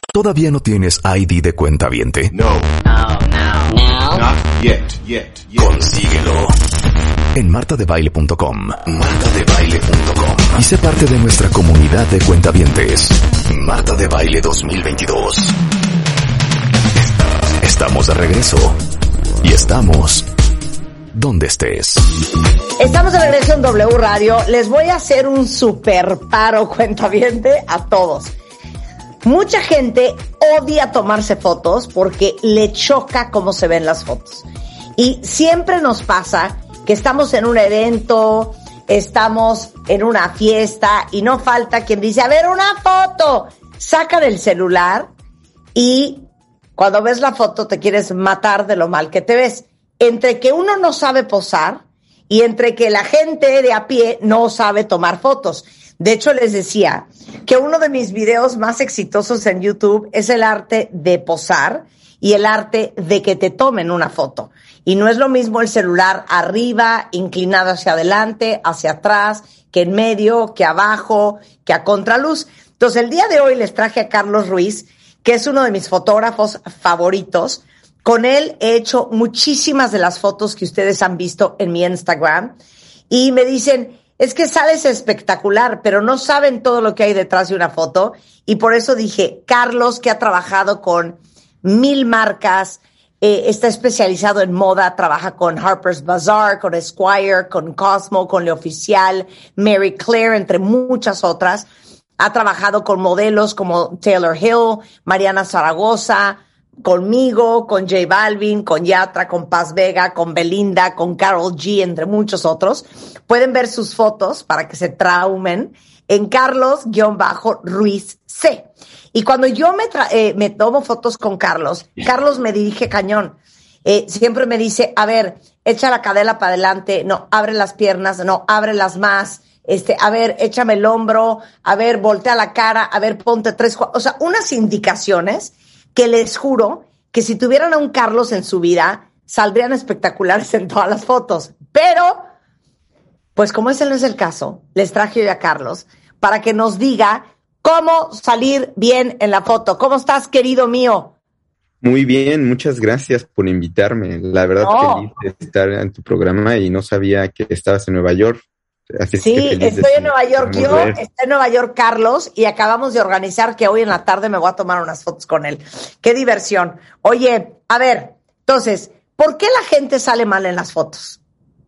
¿Todavía no tienes ID de cuentaviente? No. Not yet. Consíguelo en martadebaile.com. martadebaile.com y sé parte de nuestra comunidad de cuentavientes. Marta de Baile 2022. Estamos de regreso y estamos donde estés. Estamos de regreso en W Radio. Les voy a hacer un super paro cuentaviente a todos. Mucha gente odia tomarse fotos porque le choca cómo se ven las fotos. Y siempre nos pasa que estamos en un evento, estamos en una fiesta y no falta quien dice, a ver, una foto. Sacan el celular y cuando ves la foto te quieres matar de lo mal que te ves. Entre que uno no sabe posar y entre que la gente de a pie no sabe tomar fotos. De hecho, les decía que uno de mis videos más exitosos en YouTube es el arte de posar y el arte de que te tomen una foto. Y no es lo mismo el celular arriba, inclinado hacia adelante, hacia atrás, que en medio, que abajo, que a contraluz. Entonces, el día de hoy les traje a Carlos Ruiz, que es uno de mis fotógrafos favoritos. Con él he hecho muchísimas de las fotos que ustedes han visto en mi Instagram. Y me dicen, es que sales espectacular, pero no saben todo lo que hay detrás de una foto. Y por eso dije, Carlos, que ha trabajado con 1000 marcas, está especializado en moda, trabaja con Harper's Bazaar, con Esquire, con Cosmo, con Le Oficial, Mary Claire, entre muchas otras. Ha trabajado con modelos como Taylor Hill, Mariana Zaragoza, conmigo, con J Balvin, con Yatra, con Paz Vega, con Belinda, con Karol G, entre muchos otros. Pueden ver sus fotos para que se traumen en Carlos-Ruiz C. Y cuando yo me tomo fotos con Carlos, Carlos me dirige cañón. Siempre me dice, a ver, echa la cadera para adelante, no, abre las piernas, no, ábrelas más, a ver, échame el hombro, a ver, voltea la cara, a ver, ponte 3, 4, o sea, unas indicaciones que les juro que si tuvieran a un Carlos en su vida, saldrían espectaculares en todas las fotos. Pero, pues como ese no es el caso, les traje hoy a Carlos para que nos diga cómo salir bien en la foto. ¿Cómo estás, querido mío? Muy bien, muchas gracias por invitarme. La verdad, feliz de estar en tu programa y no sabía que estabas en Nueva York. Así sí, estoy en Nueva York yo, está en Nueva York Carlos y acabamos de organizar que hoy en la tarde me voy a tomar unas fotos con él. ¡Qué diversión! Oye, a ver, entonces, ¿por qué la gente sale mal en las fotos?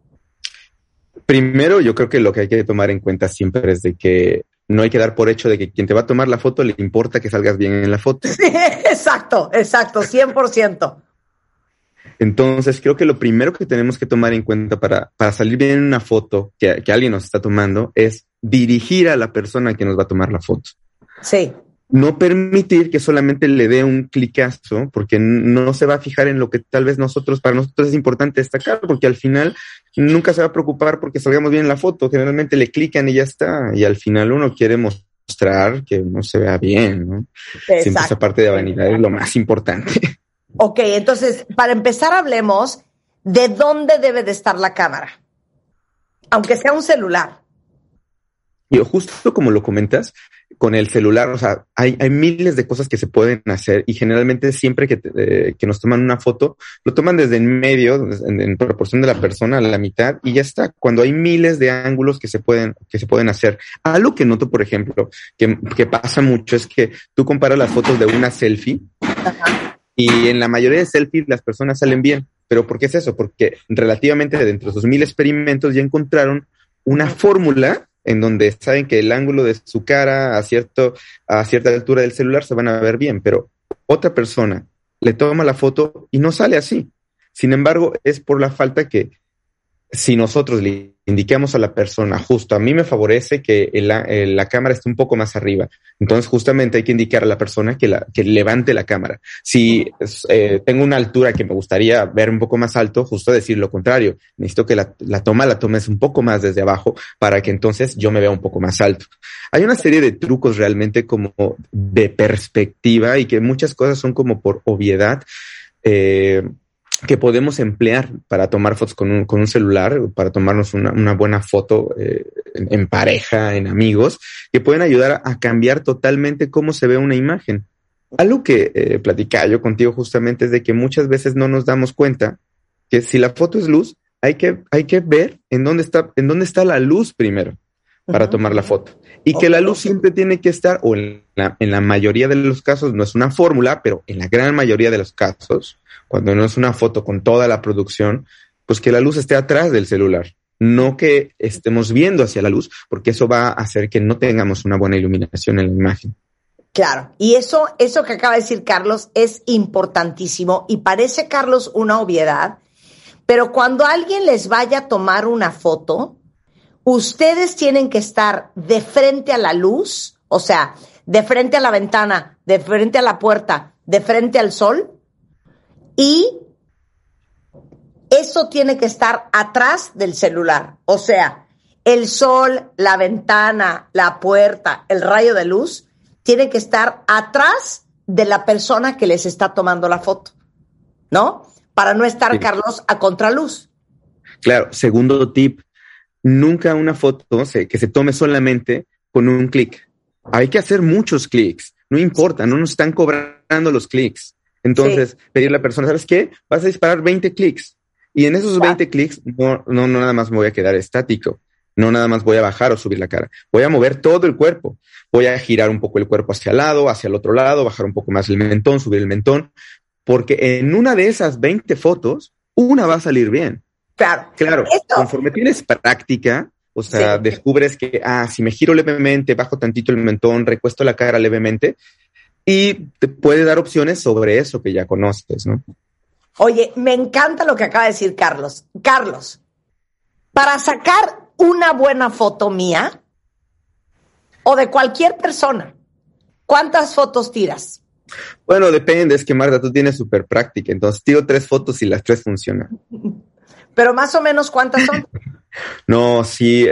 Primero, yo creo que lo que hay que tomar en cuenta siempre es de que no hay que dar por hecho de que quien te va a tomar la foto le importa que salgas bien en la foto. Sí, exacto, 100%. Entonces, creo que lo primero que tenemos que tomar en cuenta para salir bien en una foto que alguien nos está tomando es dirigir a la persona que nos va a tomar la foto. Sí. No permitir que solamente le dé un clicazo, porque no se va a fijar en lo que tal vez para nosotros es importante destacar, porque al final nunca se va a preocupar porque salgamos bien en la foto. Generalmente le clican y ya está. Y al final uno quiere mostrar que uno se vea bien, ¿no? Exacto. Siempre esa parte de vanidad es lo más importante. Ok, entonces, para empezar hablemos de dónde debe de estar la cámara, aunque sea un celular. Yo, justo como lo comentas, con el celular, o sea, hay miles de cosas que se pueden hacer y generalmente siempre que nos toman una foto, lo toman desde en medio, en proporción de la persona, a la mitad, y ya está. Cuando hay miles de ángulos que se pueden hacer. Algo que noto, por ejemplo, que pasa mucho es que tú comparas las fotos de una selfie. Ajá. Y en la mayoría de selfies las personas salen bien. ¿Pero por qué es eso? Porque relativamente dentro de sus 1000 experimentos ya encontraron una fórmula en donde saben que el ángulo de su cara a cierta altura del celular se van a ver bien, pero otra persona le toma la foto y no sale así. Sin embargo, es por la falta que si nosotros le indicamos a la persona, justo a mí me favorece que la cámara esté un poco más arriba. Entonces, justamente hay que indicar a la persona que levante la cámara. Si tengo una altura que me gustaría ver un poco más alto, justo decir lo contrario. Necesito que la tomes un poco más desde abajo para que entonces yo me vea un poco más alto. Hay una serie de trucos realmente como de perspectiva y que muchas cosas son como por obviedad, que podemos emplear para tomar fotos con un celular, para tomarnos una buena foto en pareja, en amigos, que pueden ayudar a cambiar totalmente cómo se ve una imagen. Algo que platicaba yo contigo justamente es de que muchas veces no nos damos cuenta que si la foto es luz, hay que ver en dónde está la luz primero para tomar la foto. Y que la luz siempre tiene que estar, o en la mayoría de los casos, no es una fórmula, pero en la gran mayoría de los casos, cuando no es una foto con toda la producción, pues que la luz esté atrás del celular. No que estemos viendo hacia la luz, porque eso va a hacer que no tengamos una buena iluminación en la imagen. Claro, y eso que acaba de decir Carlos es importantísimo y parece, Carlos, una obviedad, pero cuando alguien les vaya a tomar una foto, ustedes tienen que estar de frente a la luz, o sea, de frente a la ventana, de frente a la puerta, de frente al sol, y eso tiene que estar atrás del celular, o sea, el sol, la ventana, la puerta, el rayo de luz, tiene que estar atrás de la persona que les está tomando la foto, ¿no? Para no estar, sí, Carlos, a contraluz. Claro, segundo tip, nunca una foto que se tome solamente con un clic. Hay que hacer muchos clics, no importa, no nos están cobrando los clics. Entonces, pedirle a la persona, ¿sabes qué? Vas a disparar 20 clics. Y en esos 20 clics, no nada más me voy a quedar estático. No nada más voy a bajar o subir la cara. Voy a mover todo el cuerpo. Voy a girar un poco el cuerpo hacia el lado, hacia el otro lado, bajar un poco más el mentón, subir el mentón. Porque en una de esas 20 fotos, una va a salir bien. Claro. Conforme tienes práctica, o sea, descubres que, si me giro levemente, bajo tantito el mentón, recuesto la cara levemente, y te puede dar opciones sobre eso que ya conoces, ¿no? Oye, me encanta lo que acaba de decir Carlos. Carlos, para sacar una buena foto mía o de cualquier persona, ¿cuántas fotos tiras? Bueno, depende, es que Marta, tú tienes súper práctica, entonces tiro 3 fotos y las 3 funcionan. Pero más o menos, ¿cuántas son? No, sí,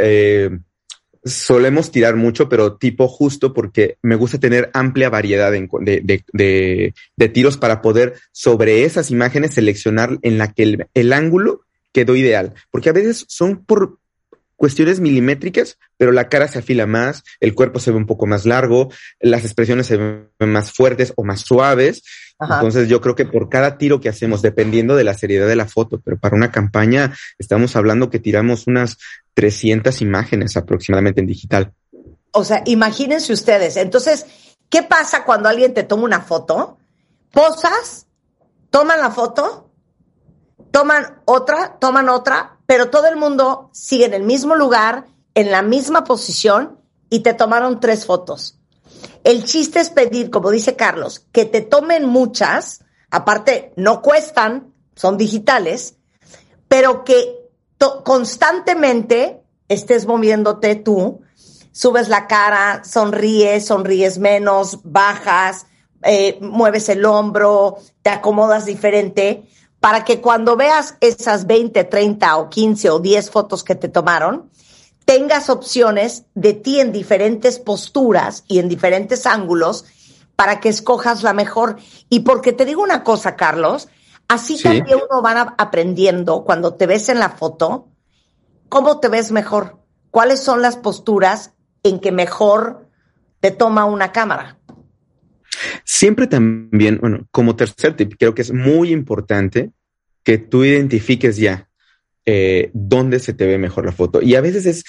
solemos tirar mucho, pero tipo justo porque me gusta tener amplia variedad de tiros para poder sobre esas imágenes seleccionar en la que el ángulo quedó ideal. Porque a veces son por cuestiones milimétricas, pero la cara se afila más, el cuerpo se ve un poco más largo, las expresiones se ven más fuertes o más suaves. Ajá. Entonces yo creo que por cada tiro que hacemos, dependiendo de la seriedad de la foto, pero para una campaña estamos hablando que tiramos unas 300 imágenes aproximadamente en digital. O sea, imagínense ustedes. Entonces, ¿qué pasa cuando alguien te toma una foto? Posas, toman la foto, toman otra, pero todo el mundo sigue en el mismo lugar, en la misma posición y te tomaron 3 fotos. El chiste es pedir, como dice Carlos, que te tomen muchas, aparte no cuestan, son digitales, pero que constantemente estés moviéndote tú, subes la cara, sonríes menos, bajas, mueves el hombro, te acomodas diferente, para que cuando veas esas 20, 30 o 15 o 10 fotos que te tomaron, tengas opciones de ti en diferentes posturas y en diferentes ángulos para que escojas la mejor. Y porque te digo una cosa, Carlos, así también uno va aprendiendo cuando te ves en la foto, cómo te ves mejor, cuáles son las posturas en que mejor te toma una cámara. Siempre también, bueno, como tercer tip, creo que es muy importante que tú identifiques ya dónde se te ve mejor la foto. Y a veces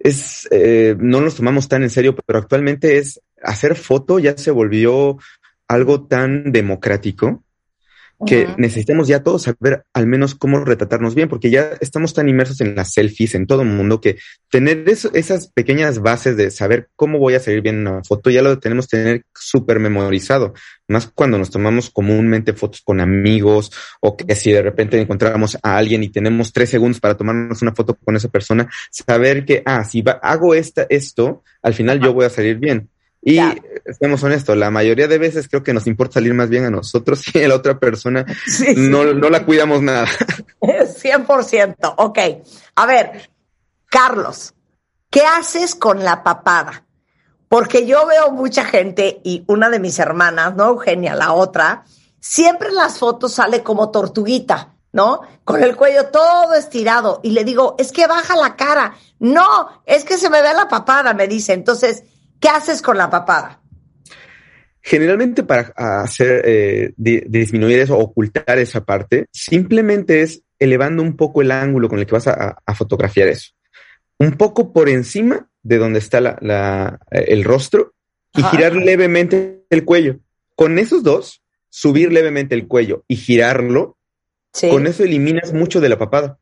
no nos tomamos tan en serio, pero actualmente hacer foto ya se volvió algo tan democrático que necesitamos ya todos saber al menos cómo retratarnos bien, porque ya estamos tan inmersos en las selfies, en todo el mundo, que tener esas pequeñas bases de saber cómo voy a salir bien en una foto, ya lo tenemos que tener súper memorizado, más cuando nos tomamos comúnmente fotos con amigos, o que si de repente encontramos a alguien y tenemos 3 segundos para tomarnos una foto con esa persona, saber que, si hago esto, al final yo voy a salir bien. Y seamos honestos, la mayoría de veces creo que nos importa salir más bien a nosotros y a la otra persona no la cuidamos nada. 100%. Ok. A ver, Carlos, ¿qué haces con la papada? Porque yo veo mucha gente y una de mis hermanas, no Eugenia, la otra, siempre en las fotos sale como tortuguita, ¿no? Con el cuello todo estirado. Y le digo, es que baja la cara. No, es que se me ve la papada, me dice. Entonces, ¿qué haces con la papada? Generalmente para hacer disminuir eso, ocultar esa parte, simplemente es elevando un poco el ángulo con el que vas a fotografiar eso. Un poco por encima de donde está el rostro y girar levemente el cuello. Con esos dos, subir levemente el cuello y girarlo, con eso eliminas mucho de la papada.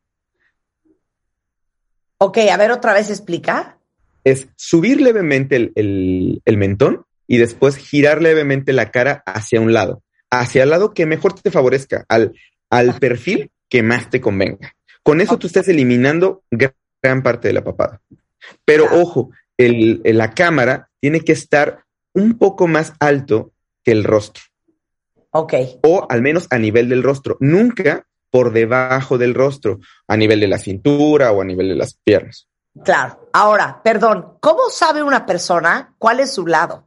Ok, a ver, otra vez explica. Es subir levemente el mentón y después girar levemente la cara hacia un lado. Hacia el lado que mejor te favorezca, al perfil que más te convenga. Con eso tú estás eliminando gran parte de la papada. Pero ojo, la cámara tiene que estar un poco más alto que el rostro. Ok. O al menos a nivel del rostro. Nunca por debajo del rostro, a nivel de la cintura o a nivel de las piernas. Claro. Ahora, perdón, ¿cómo sabe una persona cuál es su lado?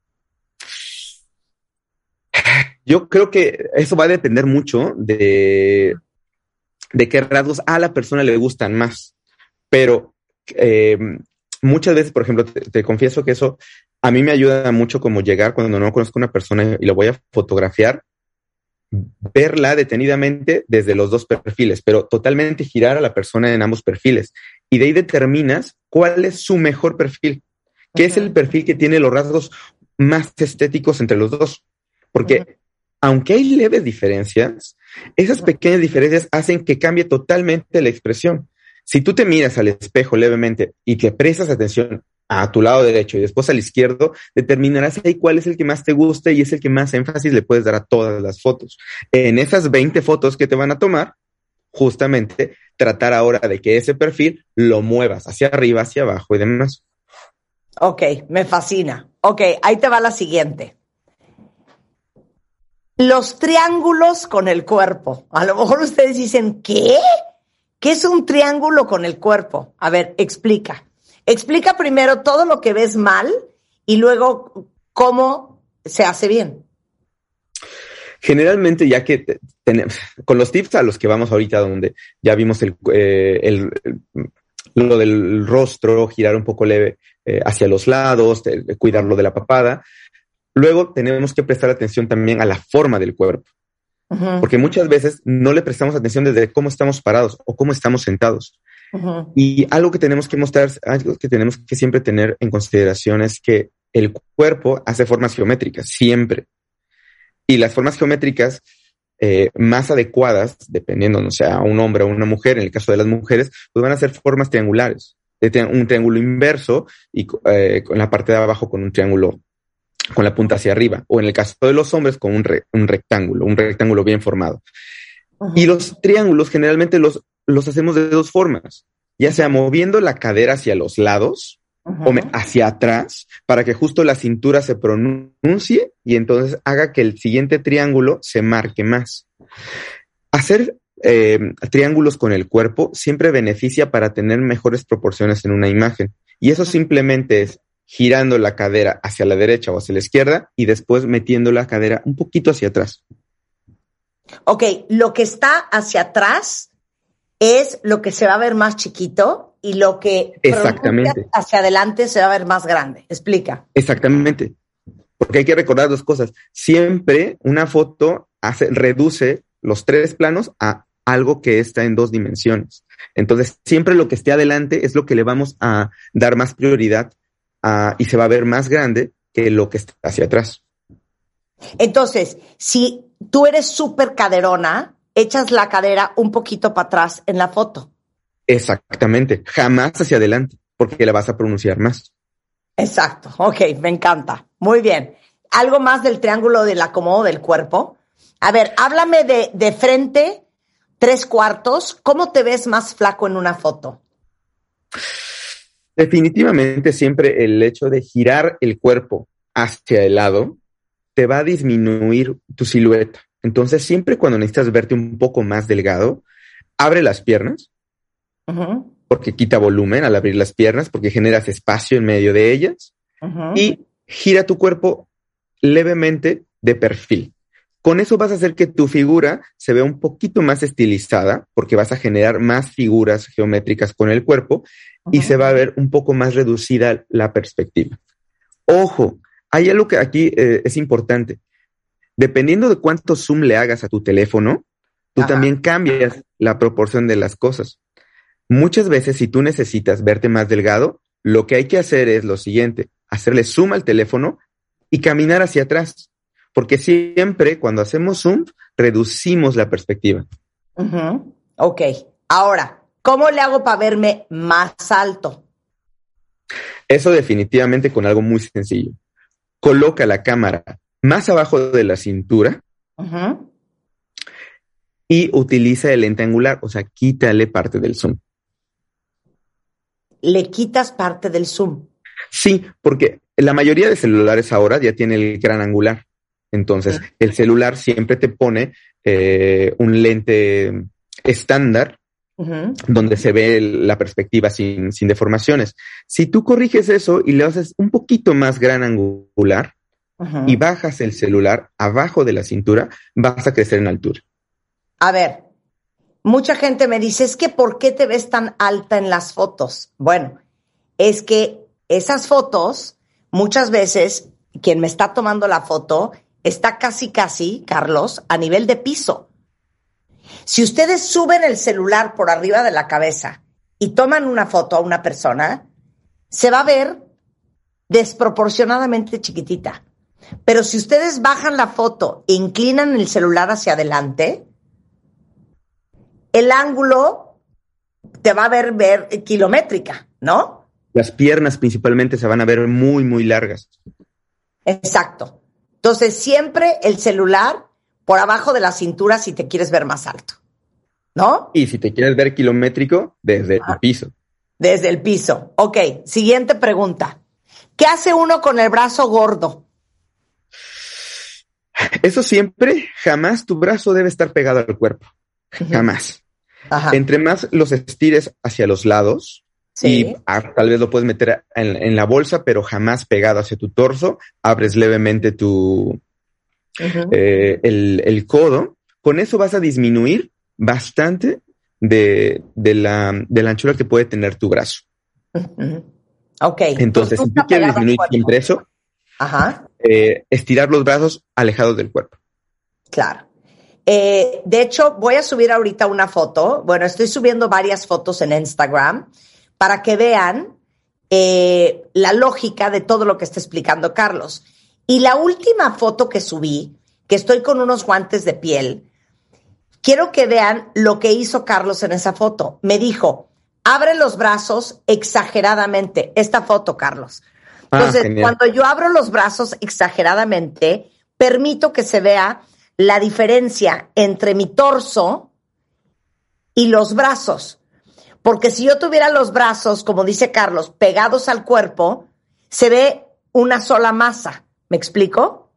Yo creo que eso va a depender mucho de qué rasgos a la persona le gustan más. Pero muchas veces, por ejemplo, te confieso que eso a mí me ayuda mucho como llegar cuando no conozco a una persona y la voy a fotografiar, verla detenidamente desde los dos perfiles, pero totalmente girar a la persona en ambos perfiles. Y de ahí determinas cuál es su mejor perfil, qué es el perfil que tiene los rasgos más estéticos entre los dos. Porque aunque hay leves diferencias, esas pequeñas diferencias hacen que cambie totalmente la expresión. Si tú te miras al espejo levemente y te prestas atención a tu lado derecho y después al izquierdo, determinarás ahí cuál es el que más te gusta y es el que más énfasis le puedes dar a todas las fotos. En esas 20 fotos que te van a tomar, justamente tratar ahora de que ese perfil lo muevas hacia arriba, hacia abajo y demás. Ok, me fascina. Ok, ahí te va la siguiente. Los triángulos con el cuerpo. A lo mejor ustedes dicen, ¿qué? ¿Qué es un triángulo con el cuerpo? A ver, explica. Explica primero todo lo que ves mal y luego cómo se hace bien. Generalmente, ya que con los tips a los que vamos ahorita, donde ya vimos lo del rostro, girar un poco leve hacia los lados, cuidarlo de la papada, luego tenemos que prestar atención también a la forma del cuerpo. Uh-huh. Porque muchas veces no le prestamos atención desde cómo estamos parados o cómo estamos sentados. Uh-huh. Y algo que tenemos que mostrar, algo que tenemos que siempre tener en consideración es que el cuerpo hace formas geométricas, siempre. Y las formas geométricas más adecuadas, dependiendo, no sea un hombre o una mujer, en el caso de las mujeres, pues van a ser formas triangulares. Un triángulo inverso y con la parte de abajo con un triángulo con la punta hacia arriba, o en el caso de los hombres con un rectángulo bien formado. Uh-huh. Y los triángulos generalmente los hacemos de dos formas, ya sea moviendo la cadera hacia los lados, uh-huh, o hacia atrás, para que justo la cintura se pronuncie y entonces haga que el siguiente triángulo se marque más. Hacer triángulos con el cuerpo siempre beneficia para tener mejores proporciones en una imagen, y eso simplemente es girando la cadera hacia la derecha o hacia la izquierda y después metiendo la cadera un poquito hacia atrás. Ok, lo que está hacia atrás es lo que se va a ver más chiquito y lo que hacia adelante se va a ver más grande. Explica. Exactamente. Porque hay que recordar dos cosas. Siempre una foto reduce los tres planos a algo que está en dos dimensiones. Entonces, siempre lo que esté adelante es lo que le vamos a dar más prioridad y se va a ver más grande que lo que está hacia atrás. Entonces, si tú eres súper caderona, echas la cadera un poquito para atrás en la foto. Exactamente. Jamás hacia adelante, porque la vas a pronunciar más. Exacto. Ok, me encanta. Muy bien. ¿Algo más del triángulo del acomodo del cuerpo? A ver, háblame de frente, 3/4. ¿Cómo te ves más flaco en una foto? Definitivamente siempre el hecho de girar el cuerpo hacia el lado te va a disminuir tu silueta. Entonces, siempre cuando necesitas verte un poco más delgado, abre las piernas, uh-huh, porque quita volumen al abrir las piernas, porque generas espacio en medio de ellas, uh-huh, y gira tu cuerpo levemente de perfil. Con eso vas a hacer que tu figura se vea un poquito más estilizada, porque vas a generar más figuras geométricas con el cuerpo, uh-huh, y se va a ver un poco más reducida la perspectiva. Ojo, Hay algo que aquí es importante. Dependiendo de cuánto zoom le hagas a tu teléfono, tú también cambias la proporción de las cosas. Muchas veces, si tú necesitas verte más delgado, lo que hay que hacer es lo siguiente, hacerle zoom al teléfono y caminar hacia atrás. Porque siempre cuando hacemos zoom, reducimos la perspectiva. Ok. Ahora, ¿cómo le hago para verme más alto? Eso definitivamente con algo muy sencillo. Coloca la cámara más abajo de la cintura y utiliza el lente angular, o sea, quítale parte del zoom. ¿Le quitas parte del zoom? Sí, porque la mayoría de celulares ahora ya tiene el gran angular. Entonces, el celular siempre te pone un lente estándar donde se ve la perspectiva sin deformaciones. Si tú corriges eso y le haces un poquito más gran angular y bajas el celular abajo de la cintura, vas a crecer en altura. A ver, mucha gente me dice, es que ¿por qué te ves tan alta en las fotos? Bueno, es que esas fotos, muchas veces, quien me está tomando la foto está casi, Carlos, a nivel de piso. Si ustedes suben el celular por arriba de la cabeza y toman una foto a una persona, se va a ver desproporcionadamente chiquitita. Pero si ustedes bajan la foto e inclinan el celular hacia adelante, el ángulo te va a ver kilométrica, ¿no? Las piernas principalmente se van a ver muy, muy largas. Exacto. Entonces, siempre el celular por abajo de la cintura si te quieres ver más alto, ¿no? Y si te quieres ver kilométrico, desde el piso. Desde el piso. Ok, siguiente pregunta. ¿Qué hace uno con el brazo gordo? Eso siempre, jamás tu brazo debe estar pegado al cuerpo. Jamás. Entre más los estires hacia los lados, y tal vez lo puedes meter en la bolsa, pero jamás pegado hacia tu torso, abres levemente el codo. Con eso vas a disminuir bastante de la anchura que puede tener tu brazo. Ok. Entonces, si tú quieres disminuir siempre eso, estirar los brazos alejados del cuerpo. Claro. De hecho, voy a subir ahorita una foto. Bueno, estoy subiendo varias fotos en Instagram para que vean la lógica de todo lo que está explicando Carlos. Y la última foto que subí, que estoy con unos guantes de piel, quiero que vean lo que hizo Carlos en esa foto. Me dijo, abre los brazos exageradamente. Esta foto, Carlos. Entonces, cuando yo abro los brazos exageradamente, permito que se vea la diferencia entre mi torso y los brazos. Porque si yo tuviera los brazos, como dice Carlos, pegados al cuerpo, se ve una sola masa. ¿Me explico?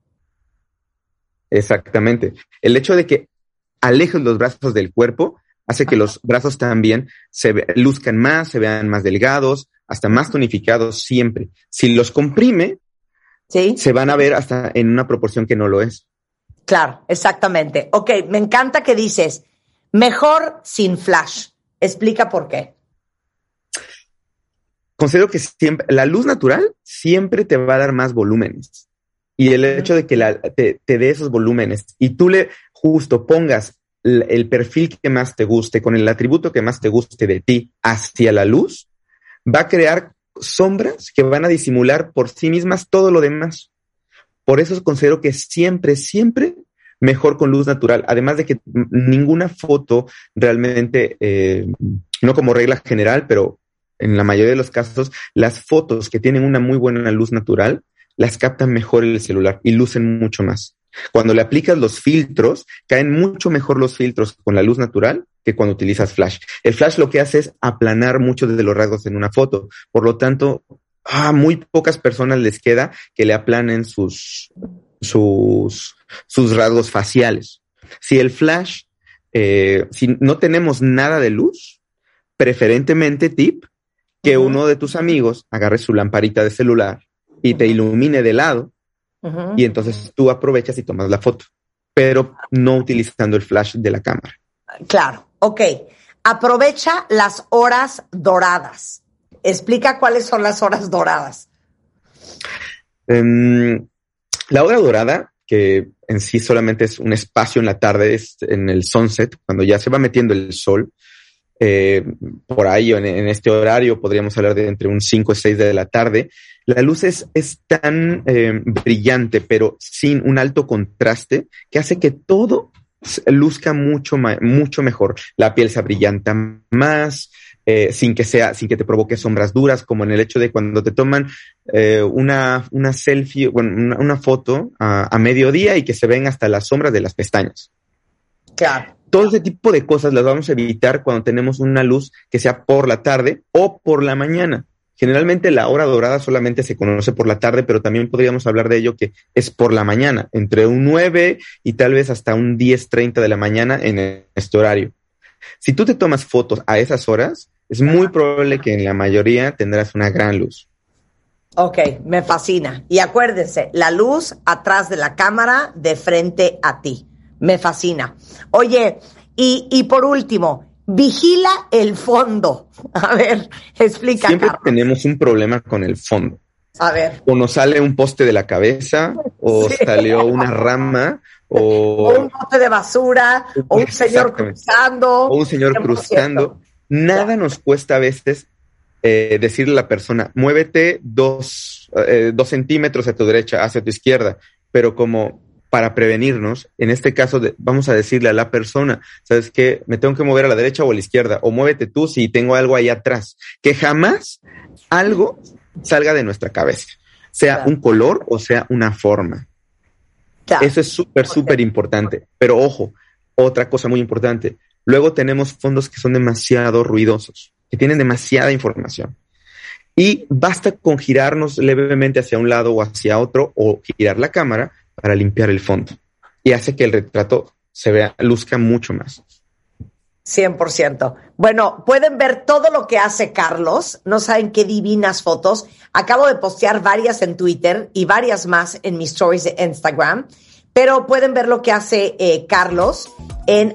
Exactamente. El hecho de que alejes los brazos del cuerpo hace que los brazos también luzcan más, se vean más delgados, hasta más tonificados siempre. Si los comprime, se van a ver hasta en una proporción que no lo es. Claro, exactamente. Ok, me encanta que dices, mejor sin flash. Explica por qué. Considero que siempre, la luz natural siempre te va a dar más volúmenes. Y el hecho de que te dé esos volúmenes y tú le justo pongas el perfil que más te guste, con el atributo que más te guste de ti hacia la luz, va a crear sombras que van a disimular por sí mismas todo lo demás. Por eso considero que siempre mejor con luz natural. Además de que ninguna foto realmente, no como regla general, pero en la mayoría de los casos, las fotos que tienen una muy buena luz natural, las captan mejor el celular y lucen mucho más. Cuando le aplicas los filtros, caen mucho mejor los filtros con la luz natural que cuando utilizas flash. El flash lo que hace es aplanar muchos de los rasgos en una foto. Por lo tanto, muy pocas personas les queda que le aplanen sus rasgos faciales. Si el flash, si no tenemos nada de luz, preferentemente que uno de tus amigos agarre su lamparita de celular y te ilumine de lado, y entonces tú aprovechas y tomas la foto, pero no utilizando el flash de la cámara. Claro, ok. Aprovecha las horas doradas. Explica cuáles son las horas doradas. La hora dorada, que en sí solamente es un espacio en la tarde, es en el sunset, cuando ya se va metiendo el sol. Por ahí en este horario podríamos hablar de entre un 5 y 6 de la tarde. La luz es tan brillante, pero sin un alto contraste, que hace que todo luzca mucho mejor. La piel se abrillanta más, sin que te provoque sombras duras, como en el hecho de cuando te toman una selfie, bueno, una foto a mediodía y que se ven hasta las sombras de las pestañas. Claro. Todo ese tipo de cosas las vamos a evitar cuando tenemos una luz que sea por la tarde o por la mañana. Generalmente la hora dorada solamente se conoce por la tarde, pero también podríamos hablar de ello que es por la mañana, entre un 9 y tal vez hasta un 10:30 de la mañana en este horario. Si tú te tomas fotos a esas horas, es muy probable que en la mayoría tendrás una gran luz. Ok, me fascina. Y acuérdense, la luz atrás de la cámara, de frente a ti. Me fascina. Oye, y por último, vigila el fondo. A ver, explica. Siempre Carlos. tenemos un problema con el fondo. A ver. O nos sale un poste de la cabeza, o Sí. salió una rama, O un bote de basura, o un señor cruzando. o un señor 100%. cruzando. Nada nos cuesta a veces decirle a la persona, muévete 2 centímetros a tu derecha, hacia tu izquierda, pero como para prevenirnos, en este caso vamos a decirle a la persona, ¿sabes qué? Me tengo que mover a la derecha o a la izquierda, o muévete tú si tengo algo ahí atrás. Que jamás algo salga de nuestra cabeza, sea Claro. un color o sea una forma. Claro. Eso es súper importante. Pero ojo, otra cosa muy importante. Luego tenemos fondos que son demasiado ruidosos, que tienen demasiada información. Y basta con girarnos levemente hacia un lado o hacia otro, o girar la cámara para limpiar el fondo. Y hace que el retrato luzca mucho más. 100%. Bueno, pueden ver todo lo que hace Carlos. No saben qué divinas fotos. Acabo de postear varias en Twitter y varias más en mis stories de Instagram. Pero pueden ver lo que hace Carlos en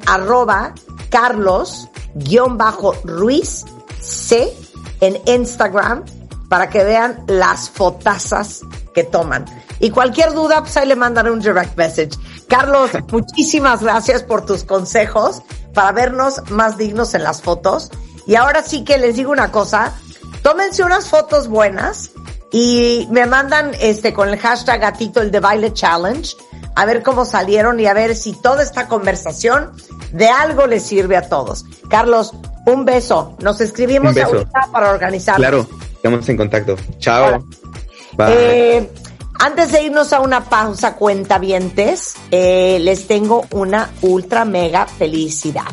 @Carlos_Ruiz C en Instagram para que vean las fotazas que toman. Y cualquier duda, pues ahí le mandan un direct message. Carlos, muchísimas gracias por tus consejos para vernos más dignos en las fotos. Y ahora sí que les digo una cosa, tómense unas fotos buenas y me mandan con el hashtag gatito el de baile challenge a ver cómo salieron y a ver si toda esta conversación de algo les sirve a todos. Carlos, un beso. Nos escribimos ahorita para organizarnos. Claro, estamos en contacto. Chao. Bye. Antes de irnos a una pausa, cuentavientes, les tengo una ultra mega felicidad.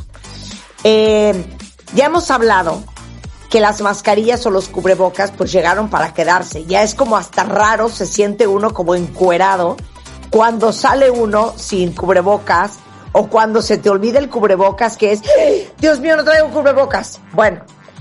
Ya hemos hablado que las mascarillas o los cubrebocas pues llegaron para quedarse. Ya es como hasta raro, se siente uno como encuerado cuando sale uno sin cubrebocas o cuando se te olvida el cubrebocas, que es, Dios mío, no traigo cubrebocas. Bueno,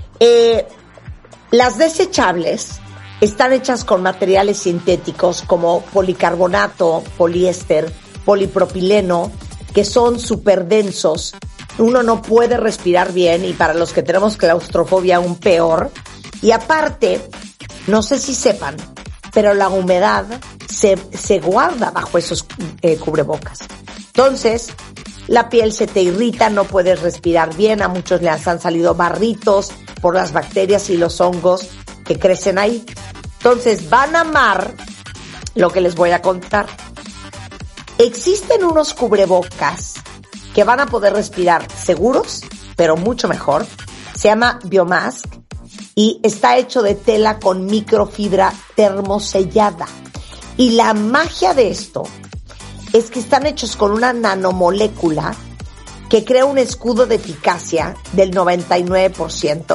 las desechables están hechas con materiales sintéticos como policarbonato, poliéster, polipropileno, que son súper densos. Uno no puede respirar bien y para los que tenemos claustrofobia aún peor. Y aparte, no sé si sepan, pero la humedad se guarda bajo esos cubrebocas. Entonces, la piel se te irrita, no puedes respirar bien. A muchos les han salido barritos por las bacterias y los hongos que crecen ahí. Entonces, van a amar lo que les voy a contar. Existen unos cubrebocas que van a poder respirar seguros, pero mucho mejor. Se llama Biomask y está hecho de tela con microfibra termosellada. Y la magia de esto es que están hechos con una nanomolécula que crea un escudo de eficacia del 99%.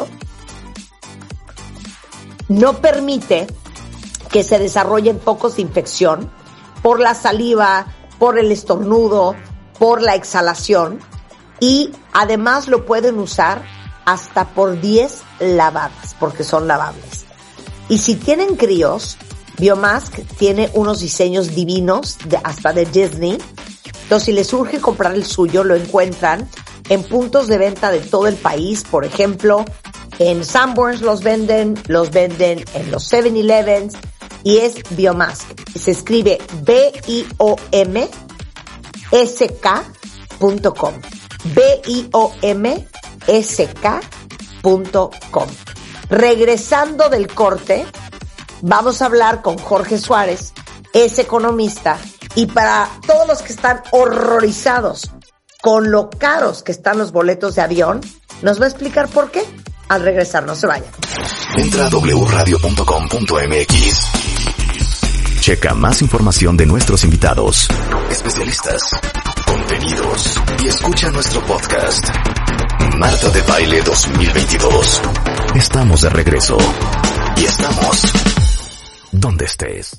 No permite que se desarrollen focos de infección por la saliva, por el estornudo, por la exhalación, y además lo pueden usar hasta por 10 lavadas, porque son lavables. Y si tienen críos, Biomask tiene unos diseños divinos, hasta de Disney. Entonces, si les urge comprar el suyo, lo encuentran en puntos de venta de todo el país. Por ejemplo, en Sanborns los venden en los 7-Elevens y es Biomask. Se escribe BIOMSK.com. BIOMSK.com. Regresando del corte, vamos a hablar con Jorge Suárez, es economista, y para todos los que están horrorizados con lo caros que están los boletos de avión, nos va a explicar por qué. Al regresar, no se vayan. Entra a wradio.com.mx. Checa más información de nuestros invitados, especialistas, contenidos y escucha nuestro podcast. Marta de Baile 2022. Estamos de regreso y estamos donde estés.